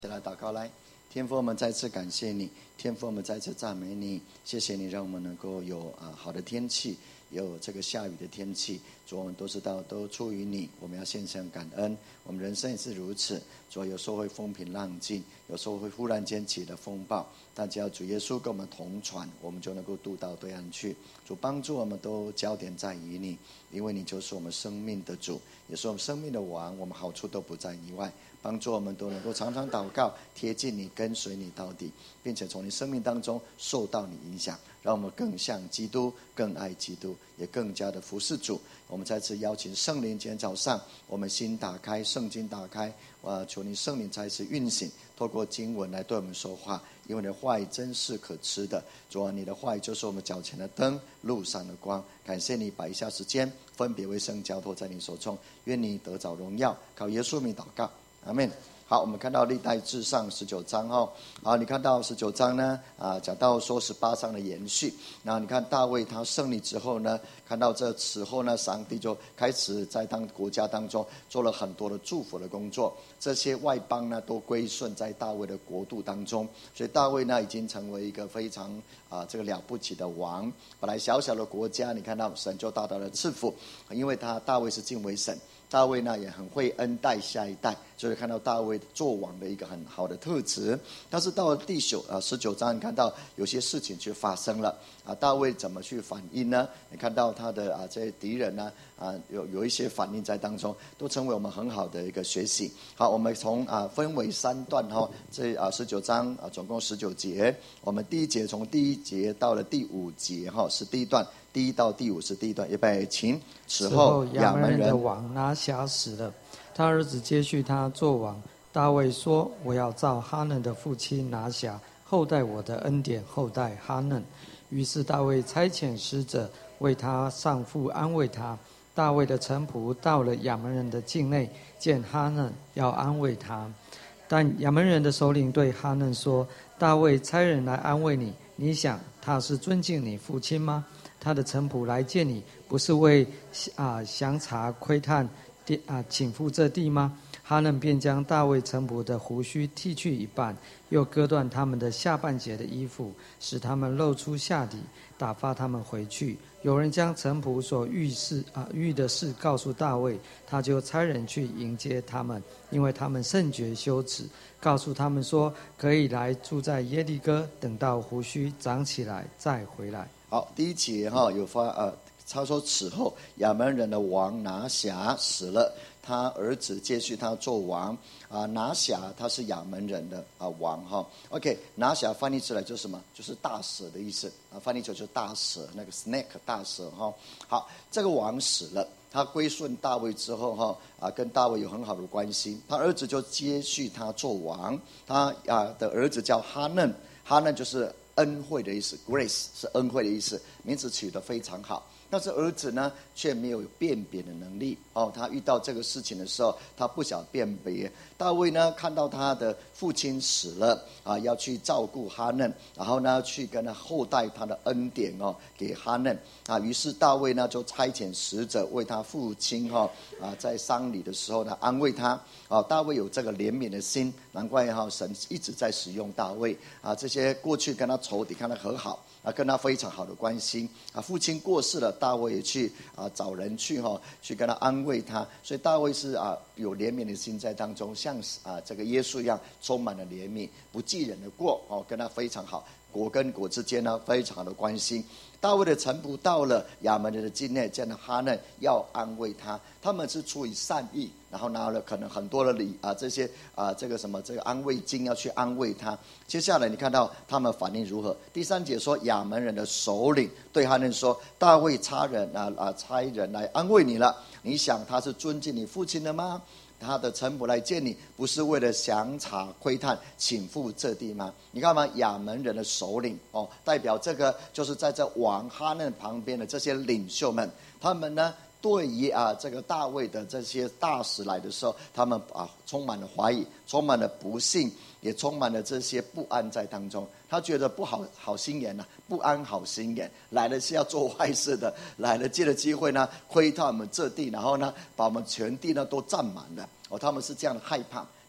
起来祷告来，天父，我们再次感谢你，天父，我们再次赞美你，谢谢你让我们能够有好的天气，有这个下雨的天气。主，我们都知道都出于你，我们要献上感恩。我们人生也是如此，主，有时候会风平浪静，有时候会忽然间起了风暴，但只要主耶稣跟我们同船，我们就能够渡到对岸去。主，帮助我们都焦点在于你，因为你就是我们生命的主，也是我们生命的王，我们好处都不在你外。帮助我们都能够常常祷告，贴近你，跟随你到底，并且从你生命当中受到你影响，让我们更像基督，更爱基督，也更加的服侍主。我们再次邀请圣灵，今天早上我们心打开，圣经打开，求你圣灵再次运行，透过经文来对我们说话，因为你的话语真是可吃的。主啊，你的话语就是我们脚前的灯，路上的光。感谢你把以下时间分别为圣交托在你手中，愿你得着荣耀，靠耶稣名祷告，阿们。好，我们看到历代志上19章好，你看到19章呢讲到说18章的延续。那你看大卫他胜利之后呢，看到这此后呢，上帝就开始在国家当中做了很多的祝福的工作，这些外邦呢都归顺在大卫的国度当中，所以大卫呢已经成为一个非常这个了不起的王。本来小小的国家，你看到神就大大的赐福，因为大卫是敬畏神，大卫呢也很会恩待下一代，所以看到大卫做王的一个很好的特质。但是到了第19章，你看到有些事情却发生了大卫怎么去反应呢？你看到他的这些敌人呢有一些反应在当中，都成为我们很好的一个学习。好，我们从分为3段这19章总共19节，我们第一节从第1节到了第5节是第一段，1到第5是第一段。预备，请。 此后亚门人的王拿辖死了，他儿子接续他做王。大卫说：我要照哈嫩的父亲拿辖，后代我的恩典，后代哈嫩。于是大卫差遣使者为他上父安慰他。大卫的臣仆到了亚门人的境内，见哈嫩，要安慰他。但亚门人的首领对哈嫩说：大卫差人来安慰你，你想他是尊敬你父亲吗？他的臣仆来见你，不是为详查窥探倾覆这地吗？哈嫩便将大卫臣仆的胡须剃去一半，又割断他们的下半截的衣服，使他们露出下体，打发他们回去。有人将臣仆所遇的事告诉大卫，他就差人去迎接他们，因为他们甚觉羞耻，告诉他们说，可以来住在耶利哥，等到胡须长起来再回来。 好，第1节有他说此后亚门人的王拿辖死了，他儿子接续他做王拿辖他是亚门人的王OK， 拿辖翻译出来就是什么？就是大蛇的意思翻译出来就是大蛇，那个 snake 大蛇好，这个王死了，他归顺大卫之后跟大卫有很好的关系，他儿子就接续他做王。他的儿子叫哈嫩，哈嫩就是恩惠的意思， grace 是恩惠的意思，名字取得非常好。但是儿子呢却没有辨别的能力他遇到这个事情的时候，他不晓辨别。大卫呢看到他的父亲死了要去照顾哈嫩，然后呢去跟他后代他的恩典给哈嫩于是大卫呢就差遣使者为他父亲在丧礼的时候呢安慰他大卫有这个怜悯的心，难怪神一直在使用大卫这些过去跟他仇敌看他和好跟他非常好的关系父亲过世了，大卫也去找人去跟他安慰他，所以大卫是有怜悯的心在当中，像这个耶稣一样充满了怜悯，不记人的过跟他非常好，国跟国之间呢非常的关系。大卫的臣仆到了亚门人的境内，见了哈嫩要安慰他，他们是出于善意，然后拿了可能很多的这些这个安慰金要去安慰他。接下来你看到他们反应如何？第3节说亚门人的首领对哈嫩说：大卫差人来安慰你了，你想他是尊敬你父亲的吗？他的臣仆来见你，不是为了详查窥探倾覆这地吗？你看嘛，亚门人的首领代表这个就是在这王哈嫩旁边的这些领袖们，他们呢对于这个大卫的这些大使来的时候，他们充满了怀疑，充满了不信，也充满了这些不安在当中。他觉得不好心眼不安好心眼，来了是要做坏事的，来了借着机会呢窥探我们这地，然后呢把我们全地呢都占满了他们是这样的害怕。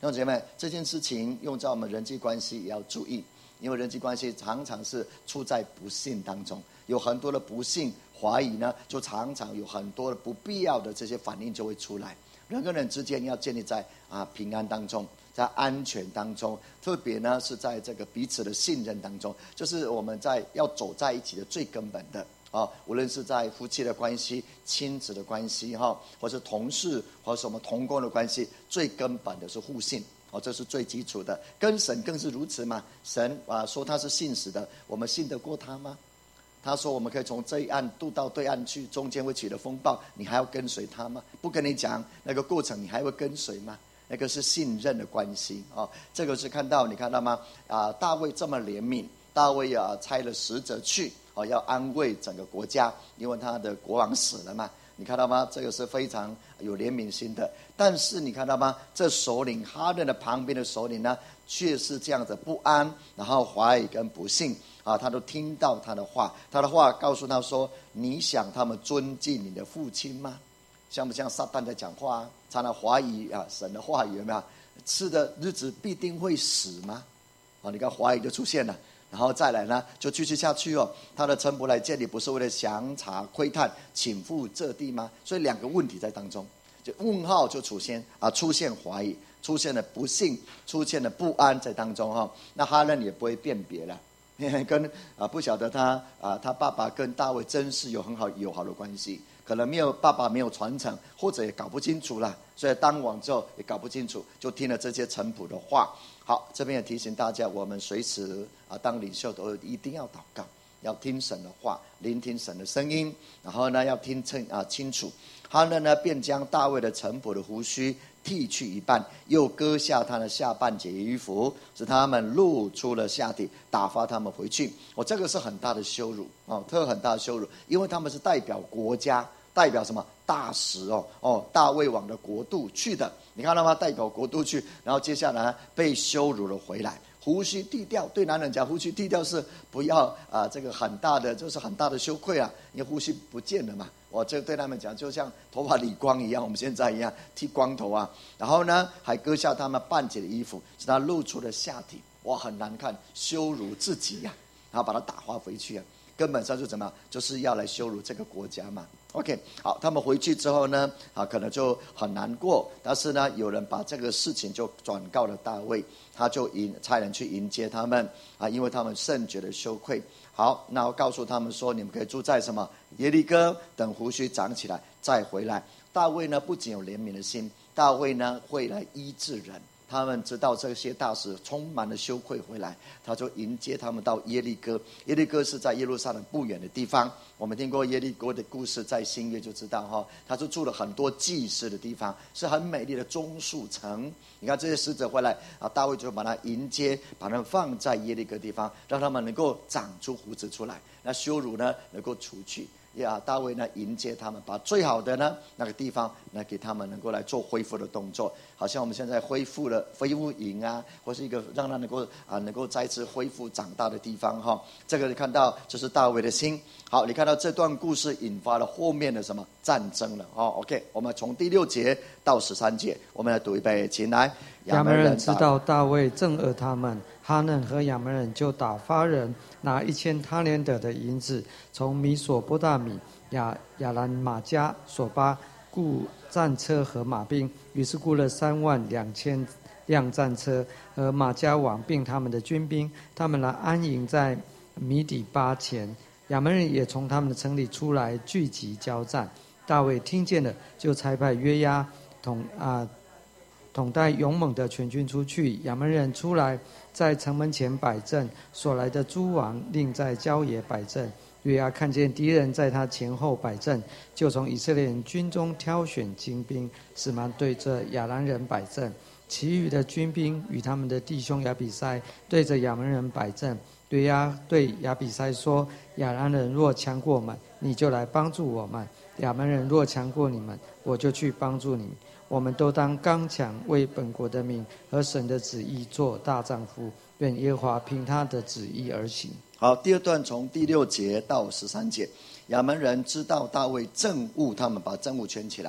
兄姐妹，这件事情用在我们人际关系也要注意，因为人际关系常常是处在不幸当中，有很多的不幸怀疑呢，就常常有很多的不必要的这些反应就会出来。人跟人之间要建立在平安当中，在安全当中，特别呢是在这个彼此的信任当中，就是我们要走在一起的最根本的无论是在夫妻的关系、亲子的关系或是同事或是我们同工的关系，最根本的是互信这是最基础的。跟神更是如此嘛。神说他是信实的，我们信得过他吗？他说我们可以从这一岸渡到对岸去，中间会起了风暴，你还要跟随他吗？不跟你讲那个过程，你还会跟随吗？那个是信任的关系这个是你看到吗？大卫这么怜悯，大卫差了使者去要安慰整个国家，因为他的国王死了嘛。你看到吗？这个是非常有怜悯心的。但是你看到吗？这首领哈嫩的旁边的首领呢，却是这样子不安，然后怀疑跟不信他都听到他的话，告诉他说：你想他们尊敬你的父亲吗？像不像撒旦在讲话常常怀疑神的话语有没有？吃的日子必定会死吗？你看怀疑就出现了。然后再来呢，就继续下去他的臣仆来见你，不是为了详查窥探倾覆这地吗？所以两个问题在当中，就问号就出现怀疑，出现了不幸，出现了不安在当中那哈嫩也不会辨别了，因为跟不晓得他爸爸跟大卫真是有很好友好的关系，可能爸爸没有传承，或者也搞不清楚了，所以当王之后也搞不清楚，就听了这些臣仆的话。好，这边也提醒大家，我们随时当领袖都一定要祷告，要听神的话，聆听神的声音，然后呢要听清楚。哈嫩呢便将大卫的臣仆的胡须剃去一半，又割下他的下半截衣服，使他们露出了下体，打发他们回去。这个是很大的羞辱很大的羞辱，因为他们是代表国家，代表什么大使大卫王的国度去的，你看到吗？代表国度去，然后接下来被羞辱了回来。胡须剃掉，对男人讲，胡须剃掉是不要这个很大的，就是很大的羞愧因为胡须不见了嘛。这个对他们讲，就像头发理光一样，我们现在一样剃光头然后呢，还割下他们半截的衣服，使他露出了下体，很难看，羞辱自己然后把他打发回去根本上就怎么样，就是要来羞辱这个国家嘛。OK， 好，他们回去之后呢，可能就很难过，但是呢，有人把这个事情就转告了大卫，他就差人去迎接他们因为他们甚觉得羞愧。好，那我告诉他们说，你们可以住在什么耶利哥，等胡须长起来再回来。大卫呢，不仅有怜悯的心，大卫呢会来医治人。他们知道这些大使充满了羞愧回来，他就迎接他们到耶利哥。耶利哥是在耶路撒冷不远的地方，我们听过耶利哥的故事，在新约就知道他就住了很多祭司的地方，是很美丽的棕树城。你看这些使者回来大卫就把他迎接，把他们放在耶利哥地方，让他们能够长出胡子出来，那羞辱呢能够除去。大卫呢迎接他们，把最好的呢那个地方呢给他们能够来做恢复的动作，好像我们现在恢复营或是一个让他能够再次恢复长大的地方这个你看到这是大卫的心。好，你看到这段故事引发了后面的什么战争了OK， 我们从第6节到13节，我们来读一遍，请来。 亚门人知道大卫憎恶他们，哈嫩和亚门人就打发人拿1000他连得的银子，从米索波大米、亚兰马加索巴雇战车和马兵，于是雇了32000辆战车和马加王并他们的军兵，他们来安营在米底巴前。亚门人也从他们的城里出来聚集交战。大卫听见了，就差派约押统带勇猛的全军出去。亚门人出来，在城门前摆阵，所来的诸王另在郊野摆阵。约押看见敌人在他前后摆阵，就从以色列人军中挑选精兵，使蛮对着亚兰人摆阵。其余的军兵与他们的弟兄亚比筛对着亚门人摆阵。约押对亚比筛说：亚兰人若强过我们，你就来帮助我们；亚门人若强过你们，我就去帮助你们。我们都当刚强，为本国的名和神的旨意做大丈夫。愿耶和华凭他的旨意而行。 好，第二段从第6节到13节。亚门人知道大卫憎恶他们，把憎恶圈起来。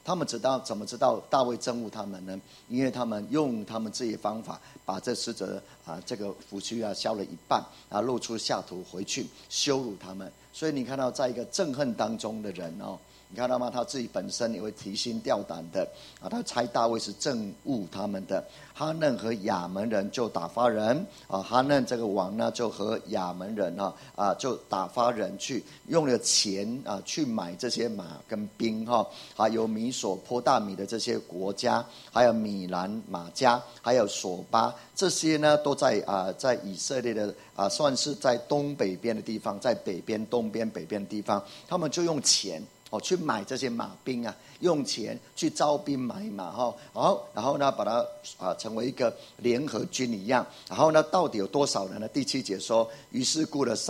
他们怎么知道大卫憎恶他们呢？因为他们用他们自己的方法，把这使者这个胡须削了一半，露出下图回去羞辱他们。所以你看到，在一个憎恨当中的人你看到吗？他自己本身也会提心吊胆的他猜大卫是憎恶他们的。哈嫩和亚门人就打发人哈嫩这个王呢，就和亚门人就打发人去用了钱去买这些马跟兵还有米索波大米的这些国家，还有米兰马加，还有索巴，这些呢都在以色列的算是在东北边的地方，在北边、东边、北边的地方，他们就用钱去买这些马兵用钱去招兵买马然后呢把它成为一个联合军一样。然后呢到底有多少人呢？第7节说，于是雇了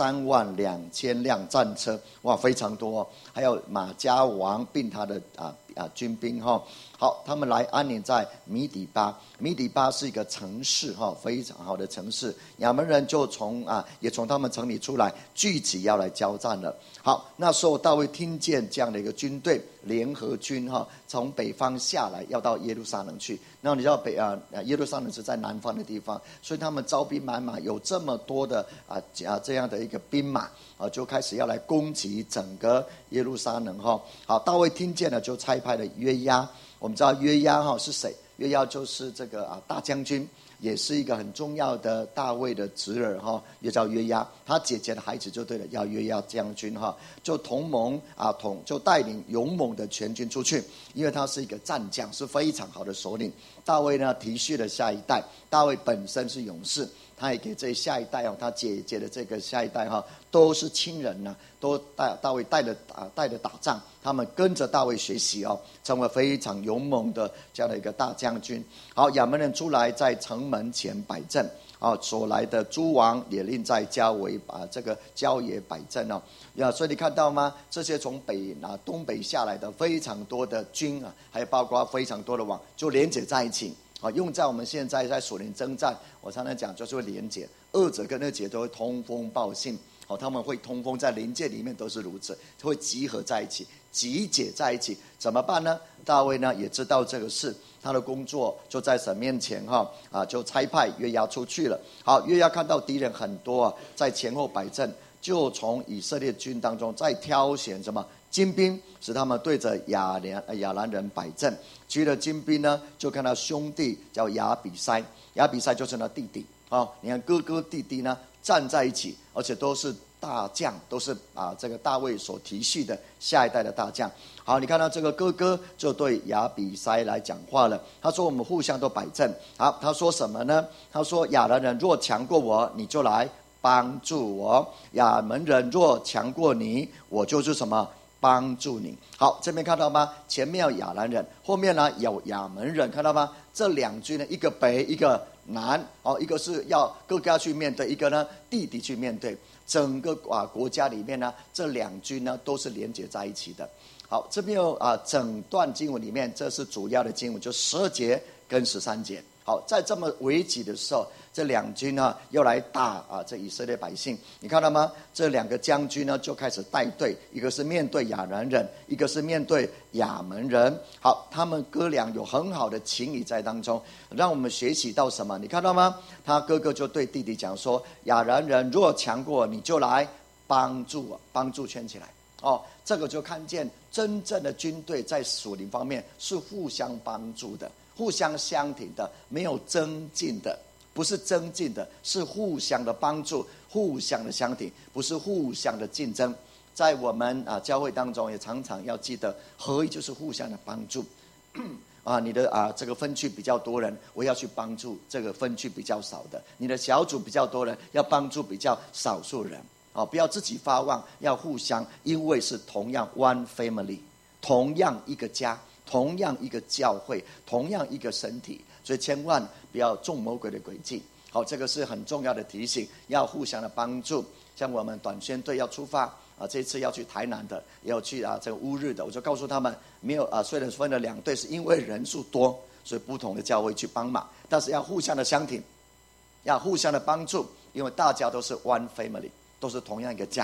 32000辆战车，哇，非常多还有马加王并他的军兵好，他们来安营在米底巴。米底巴是一个城市非常好的城市。亚门人就也从他们城里出来聚集要来交战了。好，那时候大卫听见这样的一个军队联合军从北方下来要到耶路撒冷去。那你知道耶路撒冷是在南方的地方，所以他们招兵买马，有这么多的这样的一个兵马就开始要来攻击整个耶路撒冷好，大卫听见了，就差派了约押。我们知道约押是谁？约押就是这个大将军，也是一个很重要的大卫的侄儿也叫约押。他姐姐的孩子就对了，叫约押将军就同盟就带领勇猛的全军出去，因为他是一个战将，是非常好的首领。大卫呢提携了下一代，大卫本身是勇士，他也给这下一代他姐姐的这个下一代都是亲人都大卫带着打仗，他们跟着大卫学习成为非常勇猛的这样的一个大将军。好，亚门人出来在城门前摆阵所来的诸王也另在这个郊野摆阵所以你看到吗？这些从东北下来的非常多的军还有包括非常多的王，就连结在一起用在我们现在在属灵征战，我常常讲就是会连结，二者跟二者都会通风报信他们会通风，在灵界里面都是如此，会集合在一起，集结在一起。怎么办呢？大卫呢也知道这个事，他的工作就在神面前就差派约押出去了。好，约押看到敌人很多在前后摆阵，就从以色列军当中再挑选什么精兵，使他们对着亚兰人摆阵。取了精兵呢，就看到兄弟叫亚比筛，亚比筛就是他弟弟你看哥哥弟弟呢站在一起，而且都是大将，都是这个大卫所提系的下一代的大将。好，你看到这个哥哥就对亚比筛来讲话了，他说我们互相都摆阵。好，他说什么呢？他说亚兰人若强过我，你就来帮助我；亚门人若强过你，我就是什么？帮助你。好，这边看到吗？前面有亚兰人，后面呢有亚门人，看到吗？这两军呢，一个北一个南一个是要哥哥去面对，一个呢弟弟去面对。整个国家里面呢，这两军呢都是连结在一起的。好，这边有整段经文里面，这是主要的经文，就12节跟13节。好，在这么危急的时候，这两军呢要来打这以色列百姓，你看到吗？这两个将军呢就开始带队，一个是面对亚兰人，一个是面对亚门人。好，他们哥俩有很好的情谊在当中，让我们学习到什么？你看到吗？他哥哥就对弟弟讲说，亚兰人若强过你，就来帮助我，帮助圈起来这个就看见真正的军队在属灵方面是互相帮助的，互相相挺的，没有增进的，不是增进的，是互相的帮助，互相的相挺，不是互相的竞争。在我们教会当中也常常要记得，合一就是互相的帮助你的这个分区比较多人，我要去帮助这个分区比较少的；你的小组比较多人，要帮助比较少数人不要自己发旺，要互相，因为是同样 one family， 同样一个家，同样一个教会，同样一个身体，所以千万不要中魔鬼的诡计。好，这个是很重要的提醒，要互相的帮助。像我们短宣队要出发这次要去台南的，也有去这个乌日的，我就告诉他们，没有虽然分了2队，是因为人数多，所以不同的教会去帮忙，但是要互相的相挺，要互相的帮助，因为大家都是 one family， 都是同样一个家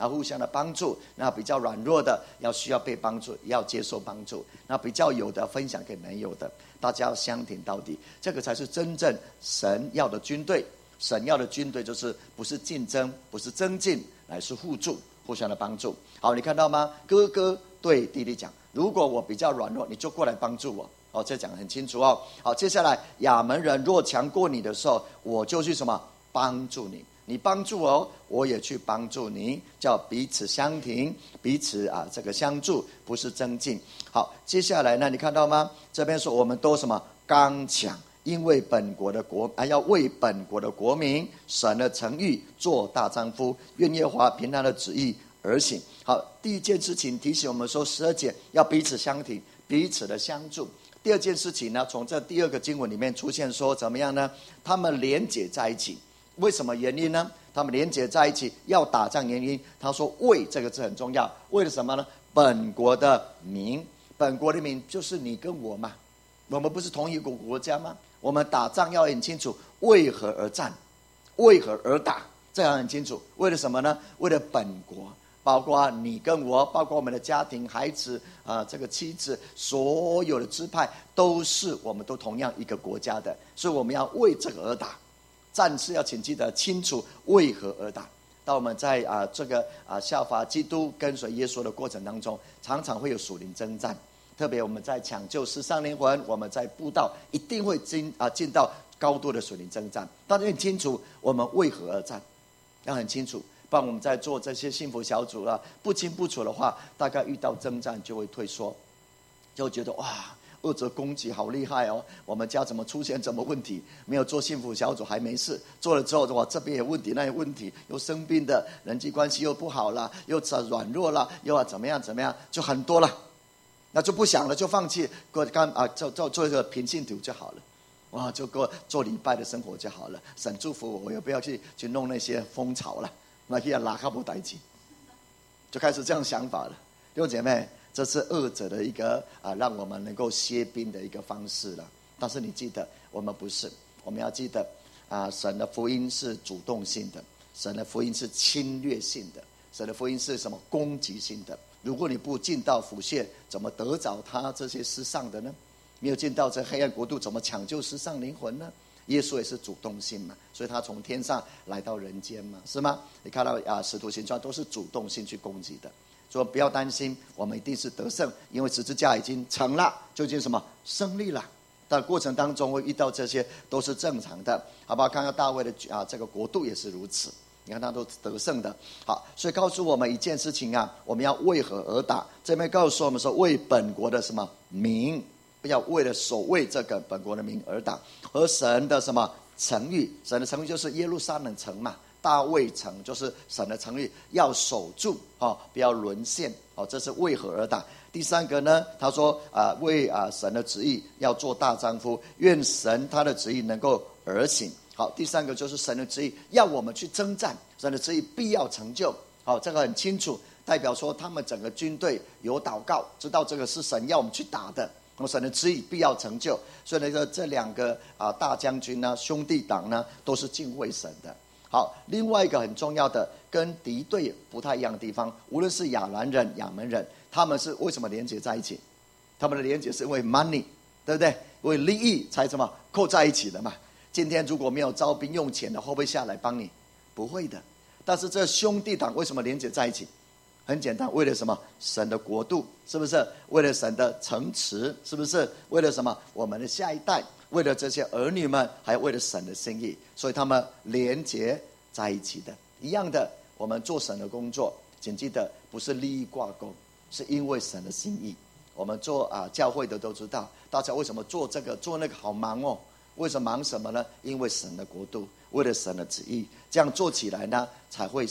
互相的帮助。那比较软弱的要需要被帮助，要接受帮助。那比较有的分享给没有的，大家要相挺到底。这个才是真正神要的军队。神要的军队就是不是竞争，不是增进，乃是互助，互相的帮助。好，你看到吗？哥哥对弟弟讲，如果我比较软弱，你就过来帮助我。这讲得很清楚哦。好，接下来亚门人若强过你的时候，我就去什么？帮助你。你帮助我，我也去帮助你，叫彼此相挺，彼此这个相助，不是增进。好，接下来呢，你看到吗？这边说我们都什么？刚强。因为本国的要为本国的国民神的诚意做大丈夫，愿耶和华凭他的旨意而行。好，第一件事情提醒我们说，12节要彼此相挺，彼此的相助。第二件事情呢，从这第二个经文里面出现说怎么样呢？他们连结在一起，为什么原因呢？他们连结在一起要打仗原因，他说为这个字很重要，为了什么呢？本国的民，本国的民就是你跟我嘛，我们不是同一个国家吗？我们打仗要很清楚为何而战，为何而打，这样很清楚。为了什么呢？为了本国，包括你跟我，包括我们的家庭、孩子这个妻子，所有的支派都是我们都同样一个国家的，所以我们要为这个而打。战士要请记得清楚为何而打。当我们在这个效法基督、跟随耶稣的过程当中，常常会有属灵征战。特别我们在抢救世上灵魂，我们在布道一定会进到高度的属灵征战。大家很清楚我们为何而战，要很清楚。不然我们在做这些幸福小组不清不楚的话，大概遇到征战就会退缩，就觉得哇，恶者攻击好厉害哦，我们家怎么出现什么问题？没有做幸福小组还没事，做了之后哇，这边有问题，那有问题，又生病的，人际关系又不好了，又软弱了，又怎么样，就很多了。那就不想了，就放弃，做一个平信徒就好了，哇，就过做礼拜的生活就好了。神祝福我，我也不要去弄那些风潮了，那去拉卡不带劲，就开始这样想法了。弟兄姐妹，这是恶者的一个让我们能够歇兵的一个方式了。但是你记得，我们不是，我们要记得神的福音是主动性的，神的福音是侵略性的，神的福音是什么？攻击性的。如果你不进到府穴，怎么得着他这些世上的呢？没有进到这黑暗国度，怎么抢救世上灵魂呢？耶稣也是主动性嘛，所以他从天上来到人间嘛，是吗？你看到使徒行传都是主动性去攻击的，所以不要担心，我们一定是得胜，因为十字架已经成了，就已经什么胜利了。但过程当中会遇到这些都是正常的，好不好？看看大卫的这个国度也是如此。你看他都得胜的。好，所以告诉我们一件事情我们要为何而打？这边告诉我们说，为本国的什么民，不要为了守卫这个本国的民而打。和神的什么诚意，神的诚意就是耶路撒冷城嘛，大卫城就是神的诚意，要守住不要沦陷这是为何而打。第三个呢，他说为神的旨意要做大丈夫，愿神他的旨意能够而行。好，第三个就是神的旨意要我们去征战，神的旨意必要成就。好，这个很清楚，代表说他们整个军队有祷告，知道这个是神要我们去打的，神的旨意必要成就。所以呢，这两个大将军呢，兄弟党呢，都是敬畏神的。好，另外一个很重要的跟敌对不太一样的地方，无论是亚兰人、亚门人，他们是为什么连结在一起？他们的连结是因为 money， 对不对？因为利益才什么扣在一起的嘛。今天如果没有招兵用钱的，会不会下来帮你？不会的。但是这兄弟党为什么连结在一起？很简单，为了什么？神的国度，是不是？为了神的城池，是不是？为了什么？我们的下一代，为了这些儿女们，还为了神的心意，所以他们连结在一起的。一样的，我们做神的工作，请记得不是利益挂钩，是因为神的心意。我们做教会的都知道，大家为什么做这个做那个好忙哦？为什么忙什么呢？因为神的国度，为了神的旨意，这样做起来呢，才会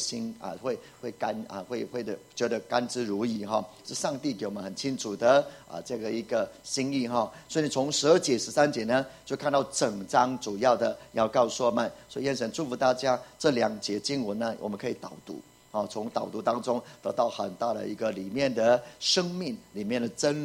会的觉得甘之如饴是上帝给我们很清楚的这个一个心意所以你从12节13节呢，就看到整章主要的要告诉我们。所以愿神祝福大家，这2节经文呢，我们可以导读从导读当中得到很大的一个里面的生命里面的真理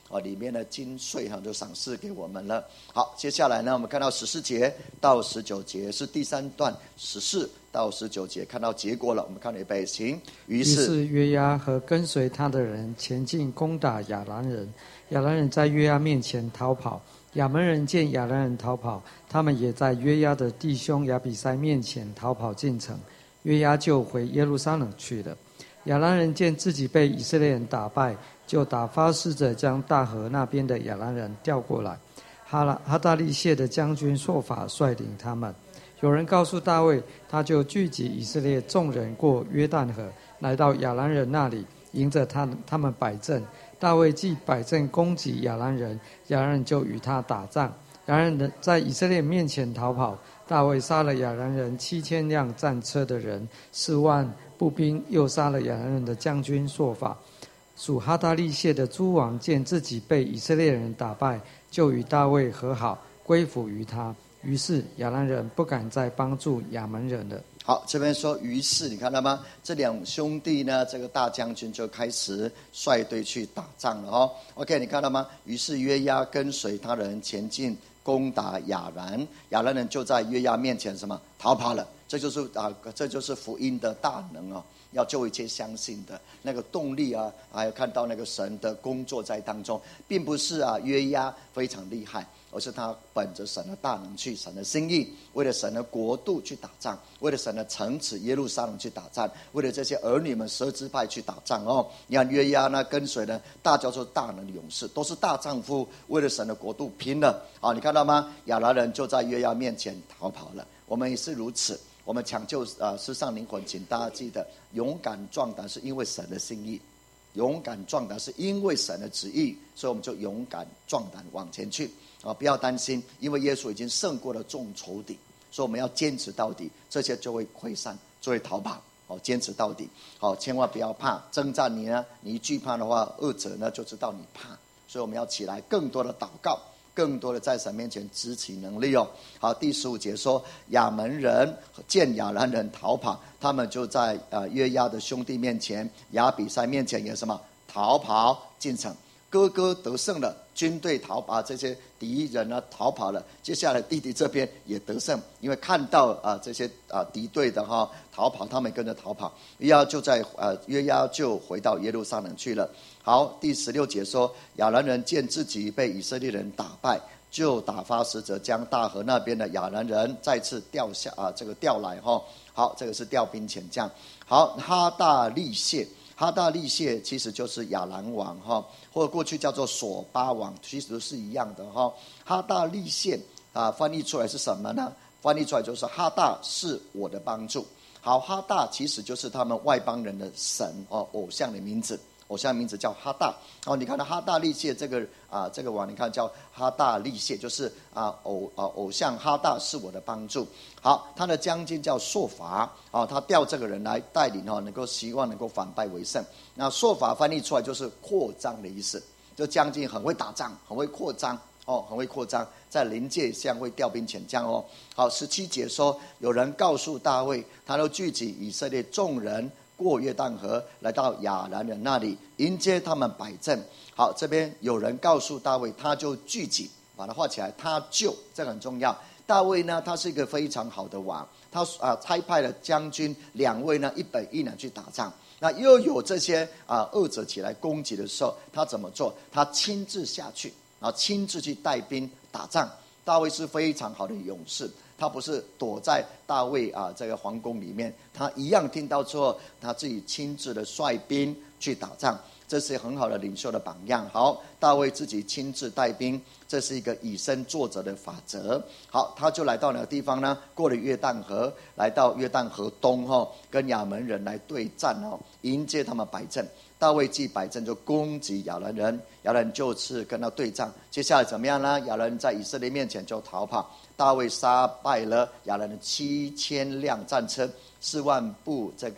里面的精髓就赏赐给我们了。好，接下来呢，我们看到14节到19节是第3段，14到19节看到结果了。我们看预备行。于是约押和跟随他的人前进攻打亚兰人，亚兰人在约押面前逃跑。亚门人见亚兰人逃跑，他们也在约押的弟兄亚比筛面前逃跑进城，约押就回耶路撒冷去了。亚兰人见自己被以色列人打败，就打发使者将大河那边的亚兰人调过来。哈大利谢的将军朔法率领他们。有人告诉大卫，他就聚集以色列众人过约旦河，来到亚兰人那里，迎着他们摆阵。大卫既摆阵攻击亚兰人，亚兰人就与他打仗。亚兰人在以色列面前逃跑，大卫杀了亚兰人7000辆战车的人，4万步兵，又杀了亚兰人的将军朔法。属哈大利谢的诸王见自己被以色列人打败，就与大卫和好，归服于他。于是亚兰人不敢再帮助亚门人了。 好，这边说于是你看到吗？这两兄弟呢，这个大将军就开始率队去打仗了OK， 你看到吗？于是约押跟随他人前进攻打亚兰，亚兰人就在约押面前什么逃跑了。这就是福音的大能要救一切相信的那个动力还有看到那个神的工作在当中，并不是约押非常厉害，而是他本着神的大能去神的心意，为了神的国度去打仗，为了神的城池耶路撒冷去打仗，为了这些儿女们12支派去打仗你看约押呢跟随呢大叫做大能的勇士，都是大丈夫，为了神的国度拼了你看到吗？亚兰人就在约押面前逃跑了。我们也是如此，我们抢救世上灵魂，请大家记得，勇敢壮胆是因为神的心意，勇敢壮胆是因为神的旨意，所以我们就勇敢壮胆往前去不要担心，因为耶稣已经胜过了众仇敌，所以我们要坚持到底，这些就会溃散，就会逃跑坚持到底千万不要怕征战你一惧怕的话，恶者呢就知道你怕，所以我们要起来更多的祷告，更多的在神面前支起能力好，第15节说亚门人见亚兰人逃跑，他们就在约押的兄弟面前，亚比筛面前也什么逃跑进城。哥哥得胜了，军队逃跑，这些敌人呢逃跑了，接下来弟弟这边也得胜，因为看到这些敌对的逃跑，他们跟着逃跑。约押就回到耶路撒冷去了。好，第16节说亚兰人见自己被以色列人打败，就打发使者将大河那边的亚兰人再次调来好，这个是调兵遣将。好，哈大利谢其实就是亚兰王或者过去叫做索巴王，其实都是一样的哈大利谢翻译出来是什么呢？翻译出来就是哈大是我的帮助。好，哈大其实就是他们外邦人的神偶像的名字，偶像名字叫哈大你看到哈大利谢这个王，你看叫哈大利谢，就是偶像哈大是我的帮助。好，他的将军叫朔法他调这个人来带领希望能够反败为胜。那朔法翻译出来就是扩张的意思，就将军很会打仗，很会扩张很会扩张，在临界向会调兵遣将好，17节说有人告诉大卫，他都聚集以色列众人过约旦河，来到亚兰人那里，迎接他们摆阵。好，这边有人告诉大卫，他就聚集，把它画起来，他就这个很重要。大卫呢，他是一个非常好的王，他差派了将军2位呢，一北一南去打仗。那又有这些恶者起来攻击的时候，他怎么做？他亲自下去亲自去带兵打仗。大卫是非常好的勇士，他不是躲在大卫这个皇宫里面，他一样听到之后，他自己亲自的率兵去打仗，这是很好的领袖的榜样。好，大卫自己亲自带兵，这是一个以身作则的法则。好，他就来到哪个地方呢？过了约旦河，来到约旦河东跟亚门人来对战迎接他们摆阵。大卫既摆阵就攻击亚兰人，亚兰人就是跟他对战。接下来怎么样呢？亚兰人在以色列面前就逃跑，大卫杀败了亚兰人7000辆战车，4万部这个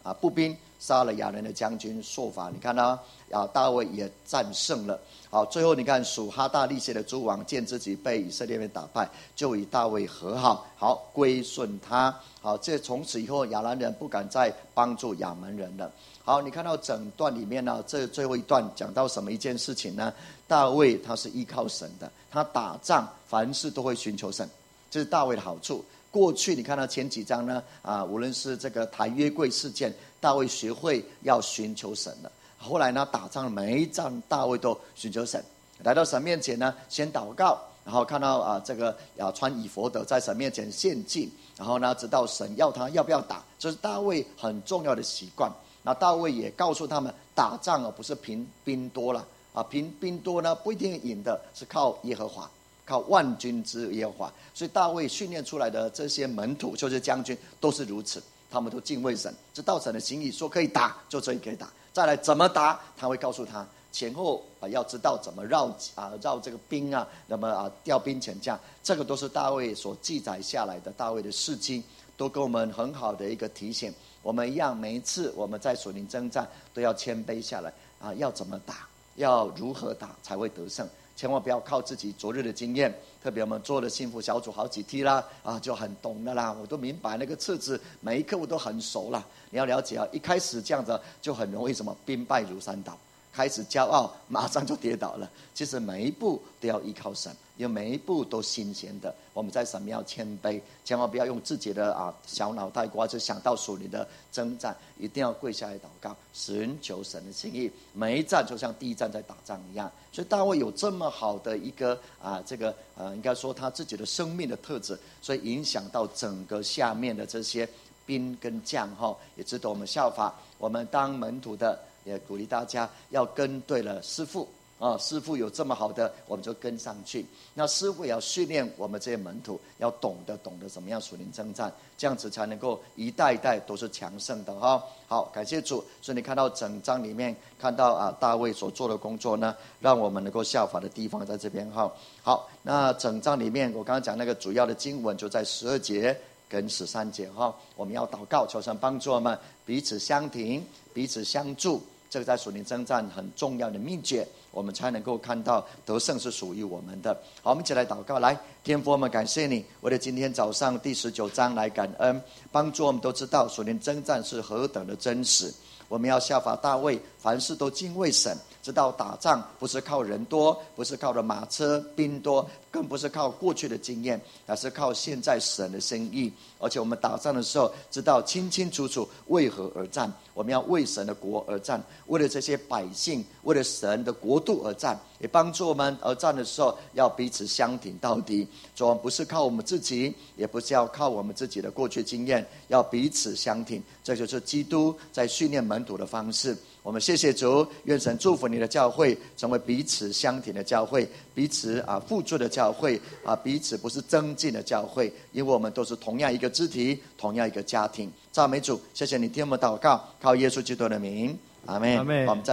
步兵，杀了亚人的将军朔法。你看到大卫也战胜了。好，最后你看属哈大利谢的诸王见自己被以色列人打败，就与大卫和好，好归顺他。好，这从此以后亚兰人不敢再帮助亚门人了。好，你看到整段里面呢，这最后一段讲到什么一件事情呢？大卫他是依靠神的，他打仗凡事都会寻求神，这是大卫的好处。过去你看到前几章呢，无论是这个抬约柜事件，大卫学会要寻求神了。后来呢，打仗每一仗大卫都寻求神，来到神面前呢，先祷告，然后看到这个穿以弗得在神面前献祭，然后呢，直到神要他要不要打，这是大卫很重要的习惯。那大卫也告诉他们，打仗不是凭兵多了凭兵多呢不一定赢的，是靠耶和华，靠万军之耶和华。所以大卫训练出来的这些门徒，就是将军，都是如此，他们都敬畏神，知道神的心意，说可以打就可以打。再来怎么打，他会告诉他前后要知道怎么绕这个兵那么调兵遣将，这个都是大卫所记载下来的，大卫的事迹都给我们很好的一个提醒。我们一样，每一次我们在属灵征战都要谦卑下来要怎么打，要如何打才会得胜。千万不要靠自己昨日的经验，特别我们做了幸福小组好几梯啦就很懂的啦，我都明白那个册子每一课我都很熟啦。你要了解一开始这样子就很容易什么兵败如山倒，开始骄傲马上就跌倒了。其实每一步都要依靠神，因为每一步都新鲜的。我们在神面要谦卑，千万不要用自己的小脑袋瓜就想到属灵的征战，一定要跪下来祷告，寻求神的心意。每一站就像第一站在打仗一样。所以大卫有这么好的一个应该说他自己的生命的特质，所以影响到整个下面的这些兵跟将也值得我们效法。我们当门徒的也鼓励大家要跟对了师父师父有这么好的，我们就跟上去。那师父也要训练我们这些门徒，要懂得怎么样属灵征战，这样子才能够一代一代都是强盛的好，感谢主。所以你看到整章里面看到大卫所做的工作呢，让我们能够效法的地方在这边好，那整章里面我刚刚讲那个主要的经文就在12节跟13节我们要祷告，求神帮助我们彼此相挺，彼此相助。这个在属灵征战很重要的秘诀，我们才能够看到得胜是属于我们的。好，我们一起来祷告。来，天父，我们感谢你，为了今天早上第19章来感恩，帮助我们都知道属灵征战是何等的真实。我们要效法大卫，凡事都敬畏神，知道打仗不是靠人多，不是靠着马车兵多，更不是靠过去的经验，而是靠现在神的心意。而且我们打仗的时候知道清清楚楚为何而战，我们要为神的国而战，为了这些百姓，为了神的国度而战，也帮助我们而战的时候要彼此相挺到底。主，我们不是靠我们自己，也不是要靠我们自己的过去经验，要彼此相挺。这就是基督在训练门徒的方式。我们谢谢主，愿神祝福你的教会成为彼此相挺的教会，彼此互助的教会彼此不是增进的教会，因为我们都是同样一个肢体，同样一个家庭。赞美主，谢谢你听我们祷告，靠耶稣基督的名，阿们。